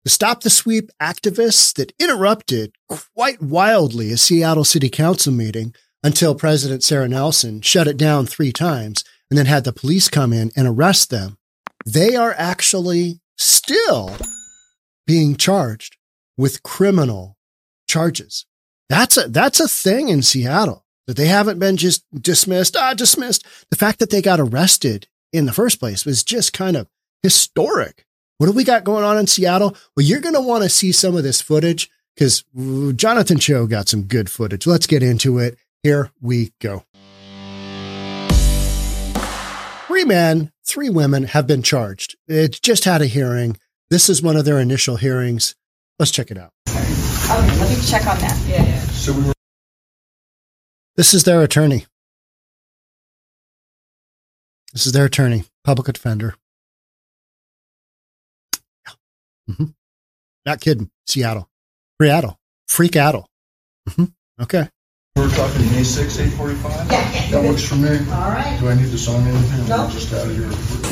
The Stop the Sweep activists that interrupted quite wildly a Seattle City Council meeting until President Sarah Nelson shut it down 3 times and then had the police come in and arrest them. They are actually still being charged with criminal charges. That's a thing in Seattle, that they haven't been just dismissed. The fact that they got arrested in the first place was just kind of historic. What do we got going on in Seattle? Well, you're going to want to see some of this footage because Jonathan Cho got some good footage. Let's get into it. Here we go. 3 men, 3 women have been charged. It just had a hearing. This is one of their initial hearings. Let's check it out. Okay, let me check on that. Yeah. So This is their attorney. This is their attorney, public defender. Yeah. Mm-hmm. Not kidding. Seattle. Freak-addle. Mm-hmm. Okay. we're talking May 6, 8:45? Yeah. That works for me. All right. Do I need to sign anything? No. I'm just out of here.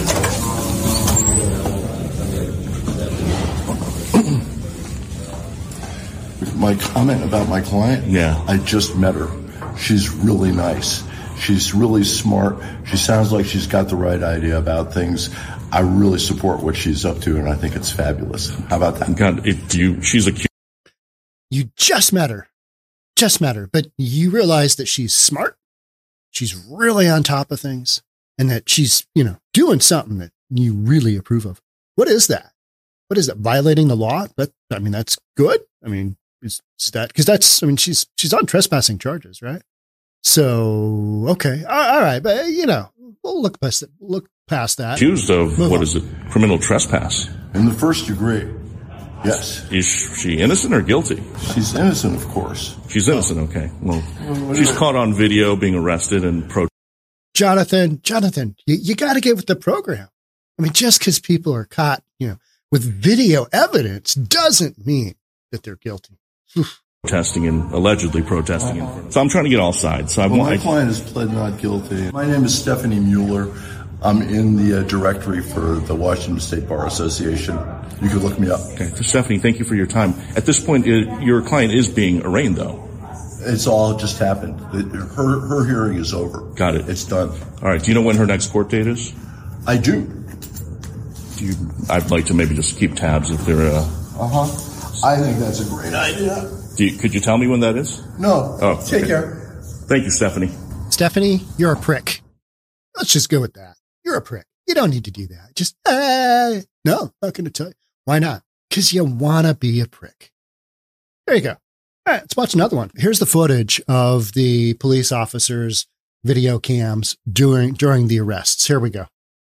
My comment about my client? Yeah. I just met her. She's really nice. She's really smart. She sounds like she's got the right idea about things. I really support what she's up to, and I think it's fabulous. How about that? God, she's a cute. You just met her. But you realize that she's smart. She's really on top of things and that she's, doing something that you really approve of. What is that? What is that? Violating the law? That's good. Is that, because she's on trespassing charges, right? So, okay. All right. But, we'll look past that. Accused of, criminal trespass. In the first degree, yes. Is she innocent or guilty? She's innocent, of course. She's innocent, okay. Well, she's caught on video being arrested and Jonathan, you got to get with the program. Just because people are caught, with video evidence doesn't mean that they're guilty. allegedly protesting in front of. So I'm trying to get all sides. So my client has pled not guilty. My name is Stephanie Mueller. I'm in the directory for the Washington State Bar Association. You can look me up. Okay. So Stephanie, thank you for your time. At this point, your client is being arraigned, though. It's all just happened. Her hearing is over. Got it. It's done. All right. Do you know when her next court date is? I do. I'd like to maybe just keep tabs if they're. I think that's a great idea. Could you tell me when that is? No. Oh, Take okay. care. Thank you, Stephanie. Stephanie, you're a prick. Let's just go with that. You're a prick. You don't need to do that. Just, no, not going to tell you. Why not? Because you want to be a prick. There you go. All right, let's watch another one. Here's the footage of the police officers' video cams during the arrests. Here we go.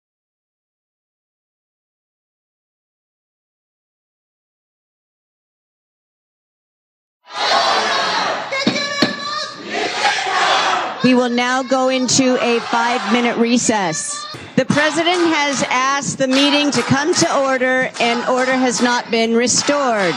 We will now go into a 5-minute recess. The president has asked the meeting to come to order, and order has not been restored.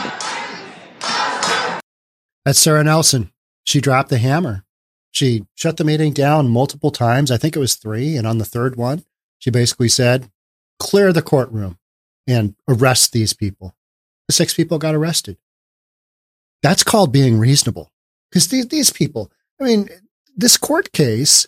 That's Sarah Nelson. She dropped the hammer. She shut the meeting down multiple times. I think it was 3. And on the 3rd one, she basically said, clear the courtroom and arrest these people. The 6 people got arrested. That's called being reasonable. Because these people, this court case,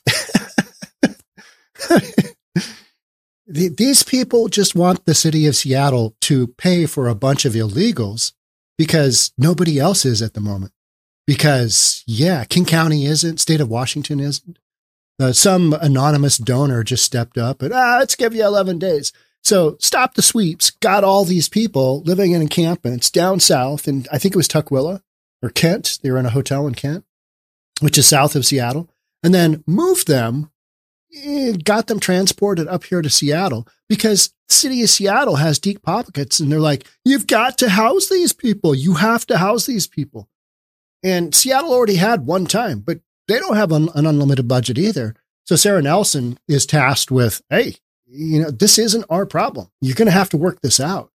these people just want the city of Seattle to pay for a bunch of illegals because nobody else is at the moment. Because, King County isn't, state of Washington isn't. Some anonymous donor just stepped up and, let's give you 11 days. So Stop the Sweeps got all these people living in encampments down south, and I think it was Tukwila or Kent. They were in a hotel in Kent, which is south of Seattle, and then moved them, got them transported up here to Seattle because the city of Seattle has deep pockets, and they're like, you've got to house these people. You have to house these people. And Seattle already had one time, but they don't have an unlimited budget either. So Sarah Nelson is tasked with, hey, this isn't our problem. You're going to have to work this out.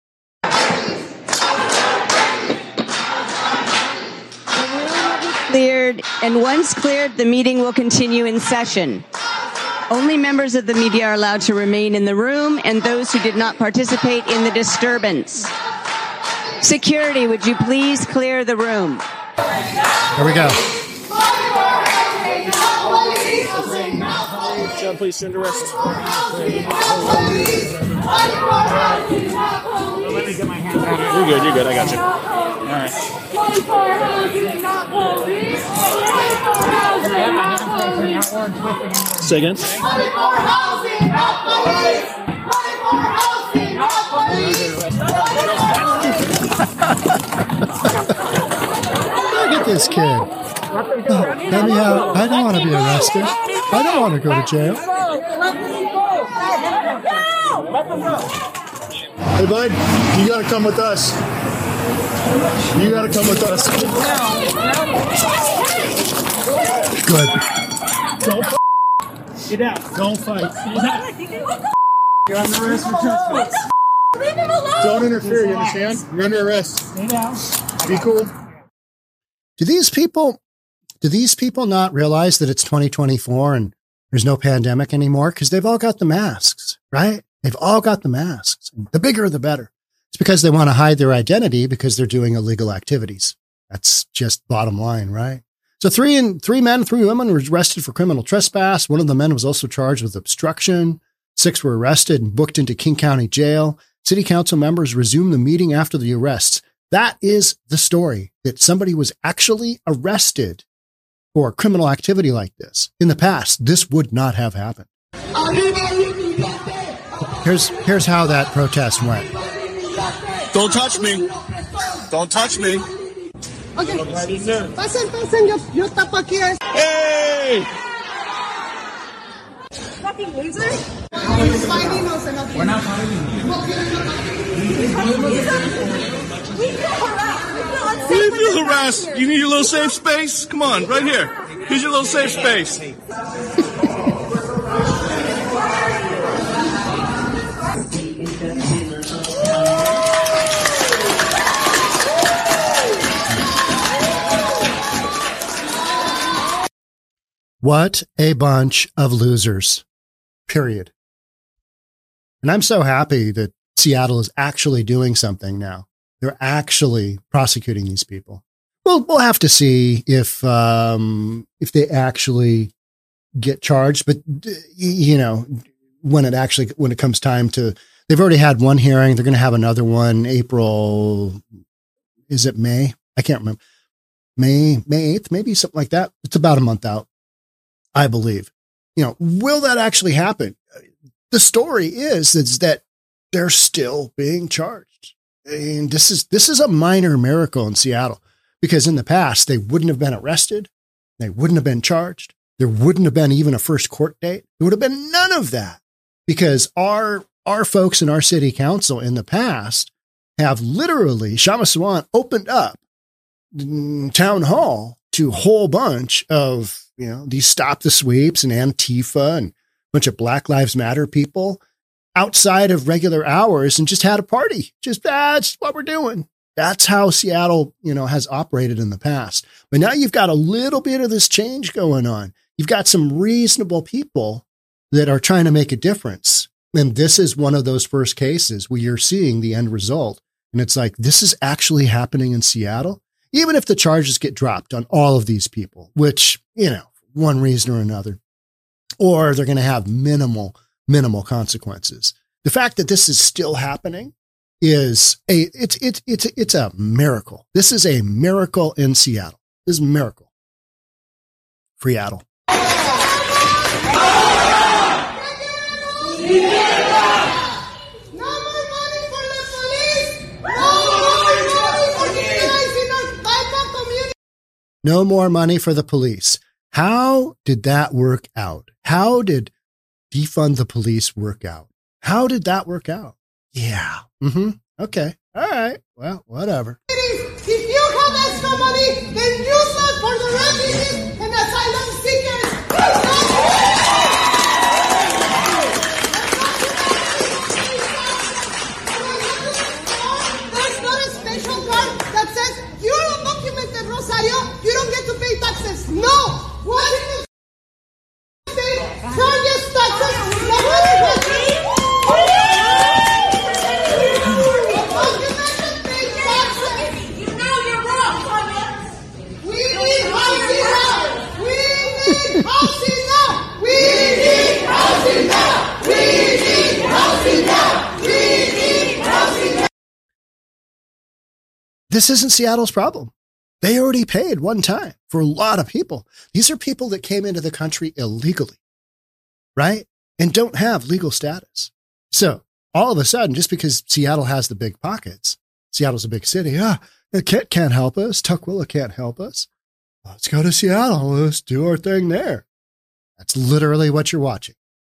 Cleared, and once cleared, the meeting will continue in session. Only members of the media are allowed to remain in the room, and those who did not participate in the disturbance. Security, would you please clear the room? Here we go. John, please send arrest. Let me get my hand out. You're good, I got you. All right. Say again? Look at this kid. Let me out. I don't want to be arrested. I don't want to go to jail. Hey, bud, you gotta come with us. You gotta come with us. Good. Don't get out. Don't fight. You're under arrest for trespass. Leave him alone. Don't interfere, you understand? You're under arrest. Stay down. Be cool. Do these people not realize that it's 2024 and there's no pandemic anymore? Because they've all got the masks, right? They've all got the masks. The bigger, the better. It's because they want to hide their identity because they're doing illegal activities. That's just bottom line, right? So three men, 3 women were arrested for criminal trespass. One of the men was also charged with obstruction. 6 were arrested and booked into King County Jail. City council members resumed the meeting after the arrests. That is the story, that somebody was actually arrested for criminal activity like this. In the past, this would not have happened. Here's how that protest went. Don't touch me. Don't touch me. Okay. Pasen, yo tapo aquí. Hey! Fucking loser. He's fighting us and We're not fighting. We feel harassed. You need a little safe space? Come on, right here. Here's your little safe space. What a bunch of losers, period. And I'm so happy that Seattle is actually doing something now. They're actually prosecuting these people. We'll have to see if they actually get charged. But, you know, when it comes time to, they've already had one hearing. They're going to have another one April. Is it May? I can't remember. May 8th, maybe something like that. It's about a month out, I believe. You know, will that actually happen? The story is that they're still being charged. And this is a minor miracle in Seattle, because in the past, they wouldn't have been arrested. They wouldn't have been charged. There wouldn't have been even a first court date. There would have been none of that, because our folks in our city council in the past have literally, Kshama Sawant opened up town hall to a whole bunch of, you know, these Stop the Sweeps and Antifa and a bunch of Black Lives Matter people outside of regular hours and just had a party. Just that's what we're doing. That's how Seattle, you know, has operated in the past. But now you've got a little bit of this change going on. You've got some reasonable people that are trying to make a difference. And this is one of those first cases where you're seeing the end result. And it's like, this is actually happening in Seattle, even if the charges get dropped on all of these people, which, you know, one reason or another, or they're going to have minimal consequences. The fact that this is still happening is it's a miracle. This is a miracle in Seattle. This is a miracle. Freeattle. No more money for the police. How did that work out? How did defund the police work out? How did that work out? Yeah. Okay. All right. Well, whatever. If you have extra money, then use that for the refugees and asylum seekers. There's not a special card that says you're undocumented, Rosario. You don't get to pay taxes. No. What is the state charges taxes? Undocumented pay taxes. this isn't Seattle's problem. They already paid one time for a lot of people. These are people that came into the country illegally, right? And don't have legal status. So all of a sudden, just because Seattle has the big pockets, Seattle's a big city. Kit can't help us. Tukwila can't help us. Let's go to Seattle. Let's do our thing there. That's literally what you're watching.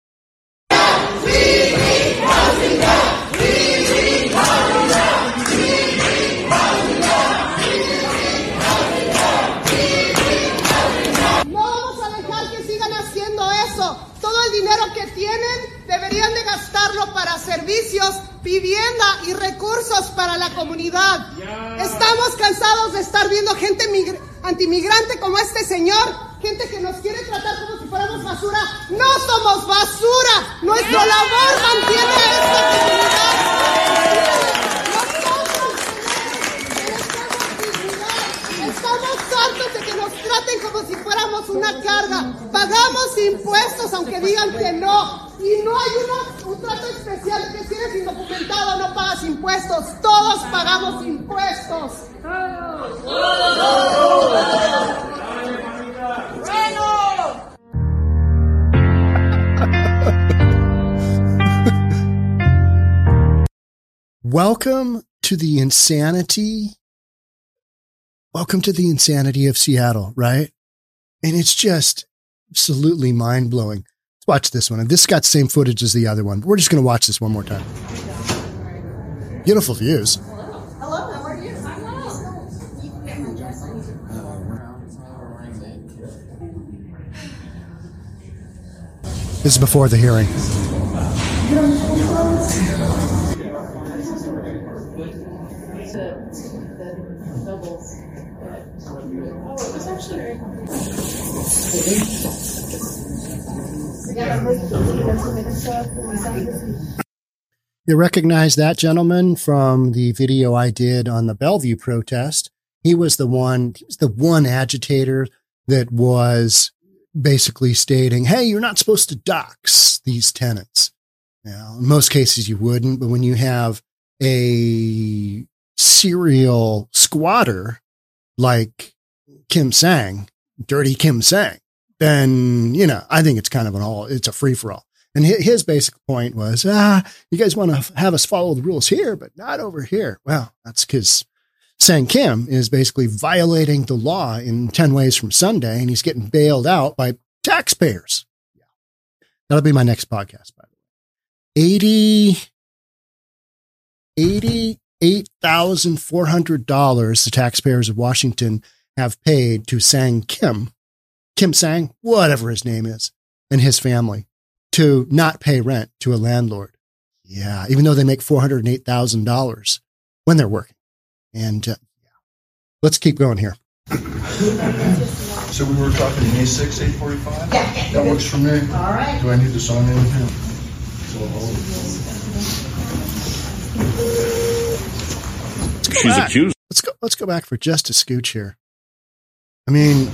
Que tienen deberían de gastarlo para servicios, vivienda y recursos para la comunidad. Estamos cansados de estar viendo gente antimigrante como este señor, gente que nos quiere tratar como si fuéramos basura. No somos basura, nuestro labor mantiene a esta comunidad. Estamos hartos de que nos traten como si fuéramos una carga. Pagamos impuestos aunque digan que no. Y no hay un trato especial que si eres indocumentado no pagas impuestos. Todos pagamos impuestos. Welcome to the insanity. Welcome to the insanity of Seattle, right? And it's just absolutely mind-blowing. Let's watch this one. And this got the same footage as the other one, but we're just going to watch this one more time. Beautiful views. Hello, how are you? I'm well. This is before the hearing. You recognize that gentleman from the video I did on the Bellevue protest. He was the one agitator that was basically stating, hey, you're not supposed to dox these tenants. Now, in most cases you wouldn't, but when you have a serial squatter like Kim Sang, Dirty Kim Sang, then, I think it's kind of it's a free-for-all. And his basic point was, you guys want to have us follow the rules here, but not over here. Well, that's because Sang Kim is basically violating the law in 10 ways from Sunday, and he's getting bailed out by taxpayers. Yeah. That'll be my next podcast, by the way. $88,400 the taxpayers of Washington have paid to Sang Kim Sang, whatever his name is, and his family, to not pay rent to a landlord. Yeah, even though they make $408,000 when they're working. And let's keep going here. So we were talking May 6, 8:45? Yeah. That works for me. All right. Do I need to sign anything? She's accused. Let's go back for just a scooch here. I mean,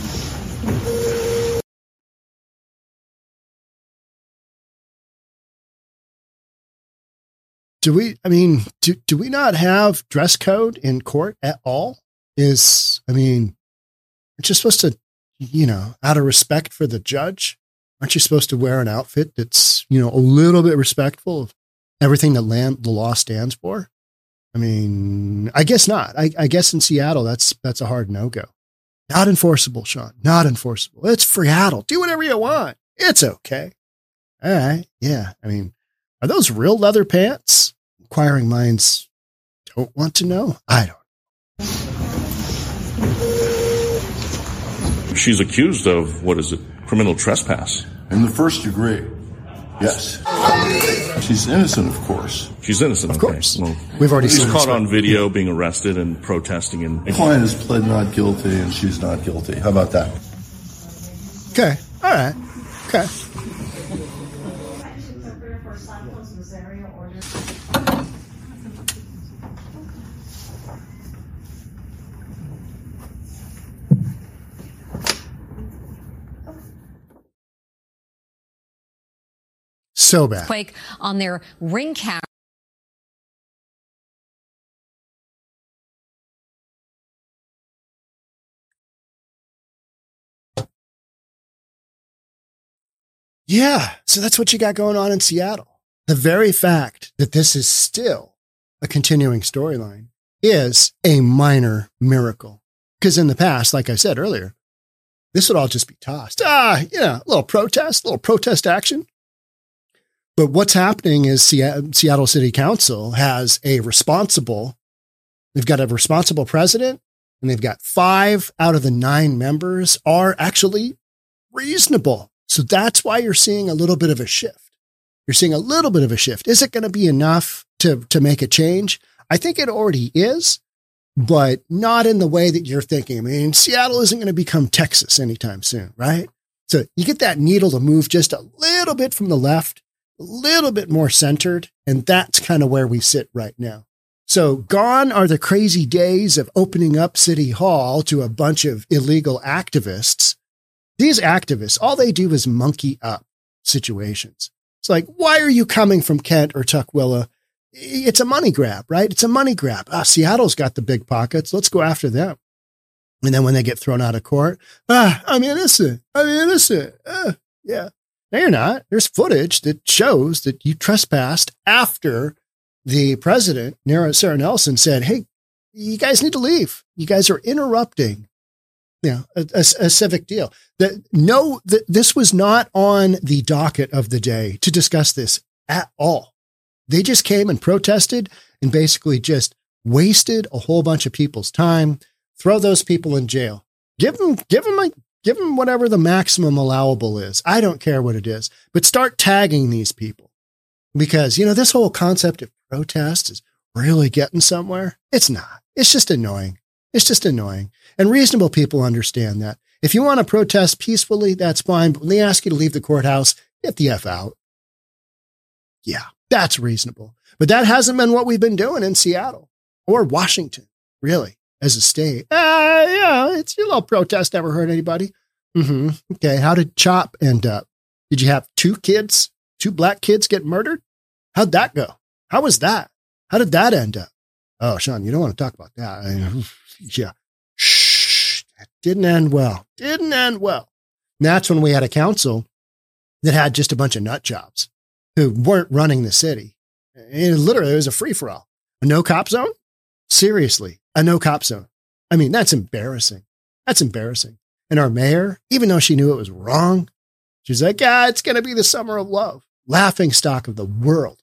do we not have dress code in court at all? Aren't you supposed to, out of respect for the judge, aren't you supposed to wear an outfit that's, a little bit respectful of everything that the law stands for? I guess not. I guess in Seattle, that's a hard no-go. Not enforceable, Sean. Not enforceable. It's Seattle. Do whatever you want. It's okay. All right. Yeah. Are those real leather pants? Inquiring minds don't want to know. I don't. She's accused of, criminal trespass. In the first degree, yes. She's innocent, of course. She's innocent, of course. Well, we've already seen she's caught on video being arrested and protesting. The client has pled not guilty, and she's not guilty. How about that? Okay. All right. Okay. So bad. Quake on their ring camera. Yeah. So that's what you got going on in Seattle. The very fact that this is still a continuing storyline is a minor miracle. Because in the past, like I said earlier, this would all just be tossed. A little protest action. But what's happening is Seattle City Council has they've got a responsible president, and they've got 5 out of the 9 members are actually reasonable. So that's why you're seeing a little bit of a shift. Is it going to be enough to make a change? I think it already is, but not in the way that you're thinking. I mean, Seattle isn't going to become Texas anytime soon, right? So you get that needle to move just a little bit from the left, a little bit more centered, and that's kind of where we sit right now. So gone are the crazy days of opening up City Hall to a bunch of illegal activists. These activists, all they do is monkey up situations. It's like, why are you coming from Kent or Tukwila? It's a money grab, right? It's a money grab. Seattle's got the big pockets. Let's go after them. And then when they get thrown out of court, I'm innocent. Yeah. No, you're not. There's footage that shows that you trespassed after the president, Sarah Nelson, said, hey, you guys need to leave. You guys are interrupting a civic deal. This was not on the docket of the day to discuss this at all. They just came and protested and basically just wasted a whole bunch of people's time. Throw those people in jail. Give them whatever the maximum allowable is. I don't care what it is, but start tagging these people, because, this whole concept of protest is really getting somewhere. It's not. It's just annoying. And reasonable people understand that. If you want to protest peacefully, that's fine. But when they ask you to leave the courthouse, get the F out. Yeah, that's reasonable. But that hasn't been what we've been doing in Seattle or Washington, really, as a state. It's your little protest never hurt anybody. Okay, how did CHOP end up? Did you have 2 black kids get murdered? How'd that go? How was that? How did that end up? Oh, Sean, you don't want to talk about that. Yeah. Shh. That didn't end well. And that's when we had a council that had just a bunch of nut jobs who weren't running the city. And literally, it was a free-for-all. A no-cop zone? Seriously, a no-cop zone. I mean, that's embarrassing. And our mayor, even though she knew it was wrong, she's like, it's going to be the summer of love. Laughing stock of the world.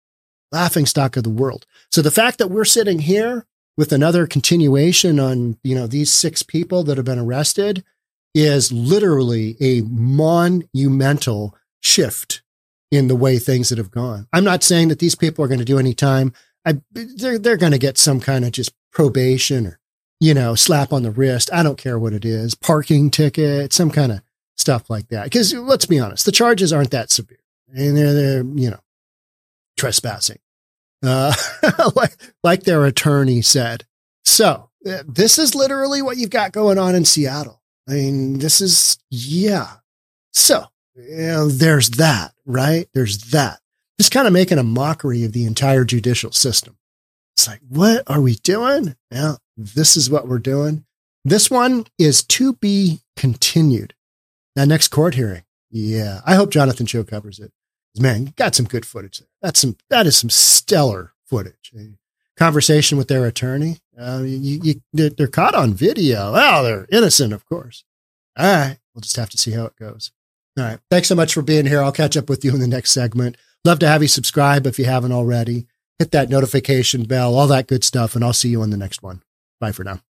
So the fact that we're sitting here with another continuation on, these 6 people that have been arrested is literally a monumental shift in the way things that have gone. I'm not saying that these people are going to do any time. They're going to get some kind of just probation or, slap on the wrist. I don't care what it is. Parking ticket, some kind of stuff like that. Because let's be honest, the charges aren't that severe. And they're trespassing. Like their attorney said. So this is literally what you've got going on in Seattle. I mean, this is, So there's that, right? There's that. Just kind of making a mockery of the entire judicial system. It's like, what are we doing? Yeah, this is what we're doing. This one is to be continued. That next court hearing. Yeah. I hope Jonathan Cho covers it. Man, you got some good footage there. That is some stellar footage. A conversation with their attorney. They're caught on video. Well, they're innocent, of course. All right. We'll just have to see how it goes. All right. Thanks so much for being here. I'll catch up with you in the next segment. Love to have you subscribe if you haven't already. Hit that notification bell, all that good stuff, and I'll see you on the next one. Bye for now.